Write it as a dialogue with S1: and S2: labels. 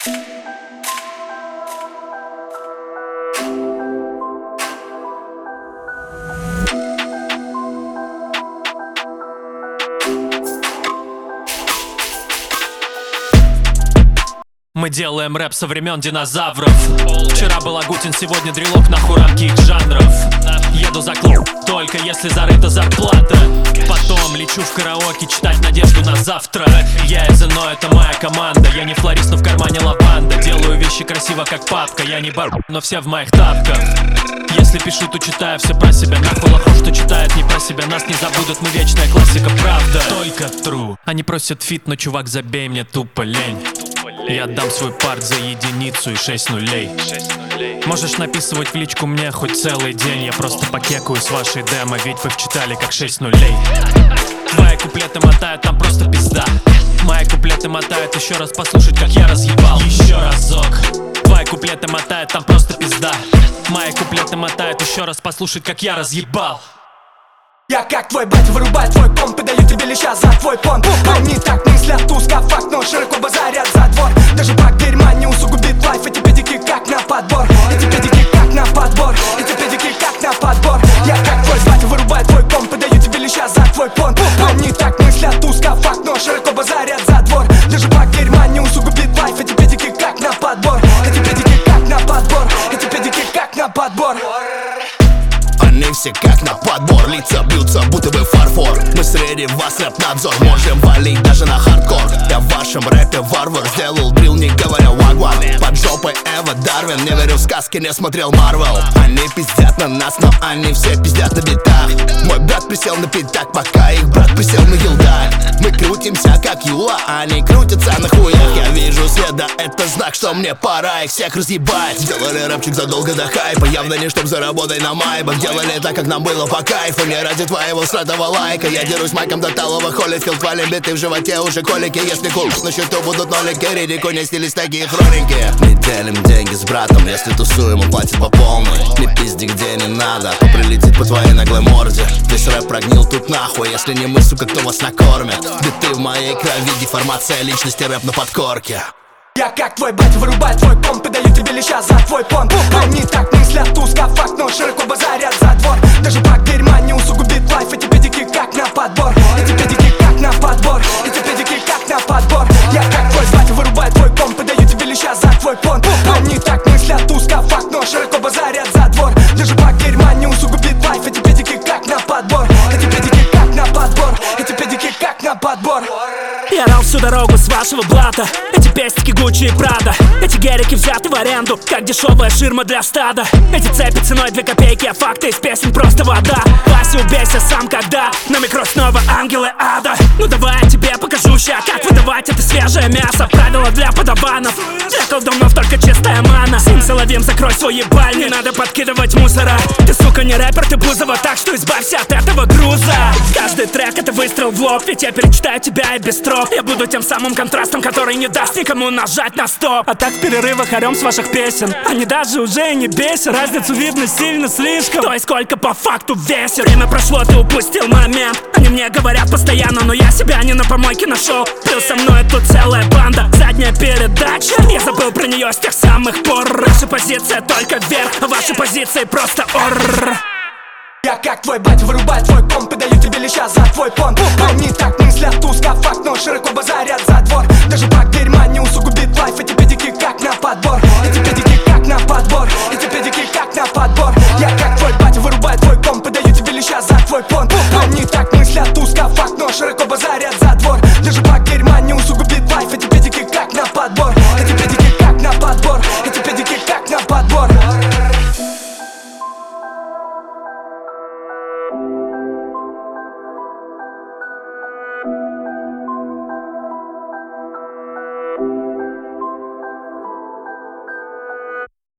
S1: Мы делаем рэп со времен динозавров. Вчера был Агутин, сегодня дрелок, нахуй рамки их жанров. Еду за клуб, только если зарыта зарплата. Потом лечу в караоке читать надежду на завтра. Я и ЗНО, это моя команда. Я не флорист, но в кармане лаванда. Делаю вещи красиво, как папка. Я не бар, но все в моих тапках. Если пишу, то читаю все про себя. Нахуй лоху, что читает не про себя. Нас не забудут, мы вечная классика, правда. Только true. Они просят фит, но чувак, забей, мне тупо лень. Я отдам свой парт за единицу и 6 нулей. Можешь написывать в личку мне хоть целый день. Я просто покекаю с вашей демо, ведь вы вчитали как 6 нулей. Твои куплеты мотают, там просто пизда. Мои куплеты мотают, еще раз послушать, как я разъебал. Еще разок. Твои куплеты мотают, там просто пизда. Мои куплеты мотают, еще раз послушать, как я разъебал.
S2: Я как твой батя, вырубаю твой комп и даю тебе леща за твой понт. Они так мыслят узко, факт, но широко базарят за двор. Даже бак дерьма не усугубит лайф. Эти педики как на подбор. Эти педики как на подбор. Эти педики как на подбор. Я как твой батя, вырубаю твой комп и даю тебе леща за твой понт. Они так мыслят узко, факт, но широко базарят за двор. Даже бак дерьма не усугубит лайф. Эти педики как на подбор. Эти педики как на подбор. Эти педики как на подбор.
S3: Они все как на подбор, лица бьются, будто бы фарфор. Мы среди вас рэп-надзор, можем валить даже на хардкор. Я в вашем рэпе варвар, сделал дрил, не говоря вагван. Под жопой Эва Дарвин, не верю в сказки, не смотрел Марвел. Они пиздят на нас, но они все пиздят на битах. Мой брат присел на пятак, пока их брат присел на елдак. Мы крутимся как Юла, они крутятся на хуях. Я вижу свет, да это знак, что мне пора их всех разъебать. Сделали рэпчик задолго до хайпа, явно не чтоб заработать на майбах. Делали так, как нам было по кайфу, не ради твоего сратого лайка. Я дерусь майком до талого Холлифилд, валим биты в животе, уже колики. Если курс на счету будут нолики, ририку не снились такие хроники. Мы делим деньги с братом, если тусуем, он платит по полной. Не пизди где не надо, то прилетит по твоей наглой морде. Весь рэп прогнил тут нахуй, если не мы, сука, кто вас накормит. Биты в моей крови, деформация личности, рэп на подкорке.
S2: Я как твой батя, вырубаю твой комп и даю тебе леща за твой понт. Они так мыслят узко, факт, но широко базарят за двор. Даже бак дерьма не усугубит лайф. Эти педики как на подбор. Эти педики как на подбор. Эти педики как на подбор. Я как твой батя, вырубаю твой комп и даю тебе леща за твой понт. Они так мыслят узко, факт, но широко базарят за двор. Даже бак дерьма не усугубит лайф. Эти педики как на подбор. Эти педики как на подбор. Эти педики как на подбор.
S4: Я рал всю дорогу с вашего блата. Эти пестики Гуччи и Прада. Эти гелики взяты в аренду, как дешевая ширма для стада. Эти цепи ценой 2 копейки, а факты из песен просто вода. Вася, убейся сам, когда на микро снова ангелы ада. Ну давай я тебе покажу ща, как выдавать это свежее мясо. Правила для подаванов, для колдунов только чистая мана. Сын Соловьем, закрой свой ебаль, не надо подкидывать мусора. Ты, сука, не рэпер, ты Бузова, так что избавься от этого груза. Каждый трек это выстрел в лоб, ведь я перечитаю тебя и без строк. Я буду тем самым контрастом, который не даст никому нажать на стоп. А так в перерывах орем с ваших песен. Они даже уже и не бесят. Разницу видно сильно слишком. То есть сколько по факту весит. Время прошло, ты упустил момент. Они мне говорят постоянно, но я себя не на помойке нашел. Плюс со мной тут целая банда. Задняя передача, я забыл про нее с тех самых пор. Наша позиция только вверх, а ваши позиции просто орррр.
S2: Я как твой батя, вырубаю твой комп и даю тебе леща за твой понт. Они так мыслят узко, факт, но широко базарят за двор. Даже бак дерьма не усугубит лайф. Эти педики как на подбор.